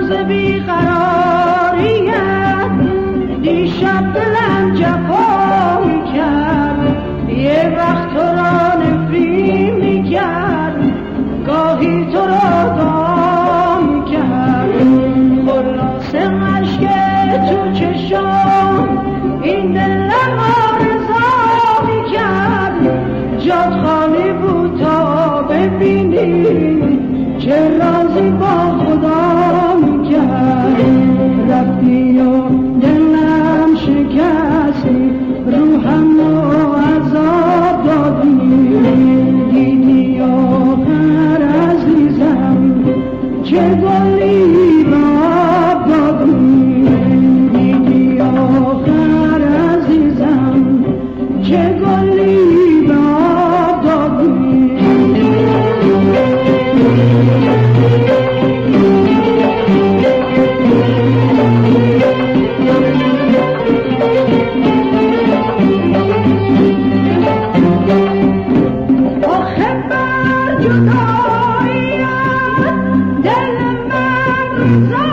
روز بیقراریت دیشب دلم جفا میکرد، یه وقت تو را نفرین میکرد، گاهی تو را دعا میکرد. خلاصه مشک تو چشام این دلم آرزا میکرد، جات خالی بود تا ببینی چه رازی با خدا میکرد. رفتی و دلم شکستی، روحم رو عذاب دادی، دیدی آخر عزیزم چه گلی به آب دادی، دیدی آخر عزیزم چه گلی به آب دادی. آخه بر جداییت دل من